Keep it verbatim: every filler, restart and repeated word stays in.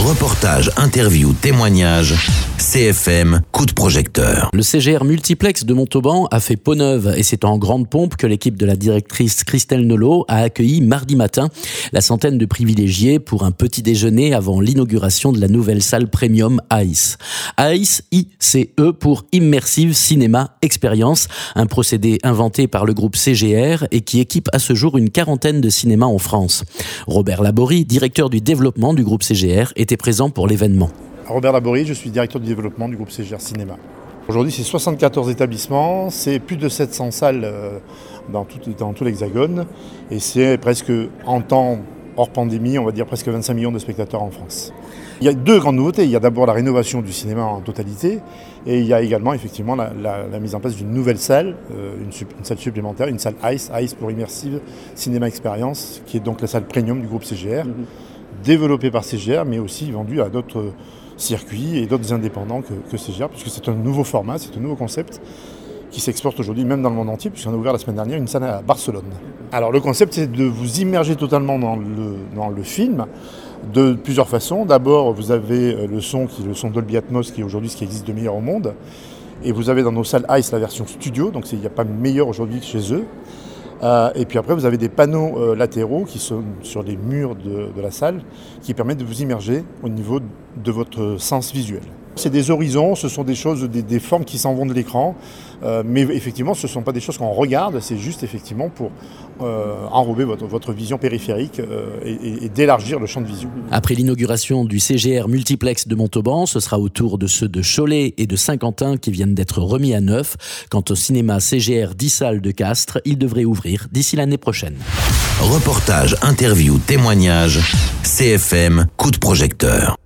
Reportage, interview, témoignage, C F M, coup de projecteur. Le C G R Multiplex de Montauban a fait peau neuve et c'est en grande pompe que l'équipe de la directrice Christelle Nolot a accueilli mardi matin la centaine de privilégiés pour un petit déjeuner avant l'inauguration de la nouvelle salle premium ICE. ICE, I C E pour Immersive Cinema Experience, un procédé inventé par le groupe C G R et qui équipe à ce jour une quarantaine de cinémas en France. Robert Laborie, directeur du développement du groupe C G R, était présent pour l'événement. Robert Laborie, je suis directeur du développement du groupe C G R Cinéma. Aujourd'hui, c'est soixante-quatorze établissements, c'est plus de sept cents salles dans tout, dans tout l'Hexagone et c'est presque, en temps hors pandémie, on va dire presque vingt-cinq millions de spectateurs en France. Il y a deux grandes nouveautés. Il y a d'abord la rénovation du cinéma en totalité et il y a également effectivement la, la, la mise en place d'une nouvelle salle, euh, une, une salle supplémentaire, une salle ICE, ICE pour Immersive Cinema Experience, qui est donc la salle premium du groupe C G R, mmh. développée par C G R mais aussi vendue à d'autres circuits et d'autres indépendants que, que C G R, puisque c'est un nouveau format, c'est un nouveau concept qui s'exporte aujourd'hui même dans le monde entier, puisqu'on a ouvert la semaine dernière une salle à Barcelone. Alors le concept, c'est de vous immerger totalement dans le, dans le film, de plusieurs façons. D'abord, vous avez le son, qui est le son Dolby Atmos, qui est aujourd'hui ce qui existe de meilleur au monde. Et vous avez dans nos salles ICE la version studio, donc il n'y a pas meilleur aujourd'hui que chez eux. Euh, et puis après, vous avez des panneaux euh, latéraux qui sont sur les murs de, de la salle, qui permettent de vous immerger au niveau de votre sens visuel. C'est des horizons, ce sont des choses, des, des formes qui s'en vont de l'écran, euh, mais effectivement, ce ne sont pas des choses qu'on regarde, c'est juste effectivement pour euh, enrober votre, votre vision périphérique euh, et, et d'élargir le champ de vision. Après l'inauguration du C G R Multiplex de Montauban, ce sera au tour de ceux de Cholet et de Saint-Quentin qui viennent d'être remis à neuf. Quant au cinéma C G R dix salles de Castres, il devrait ouvrir d'ici l'année prochaine. Reportage, interview, témoignage, C F M, coup de projecteur.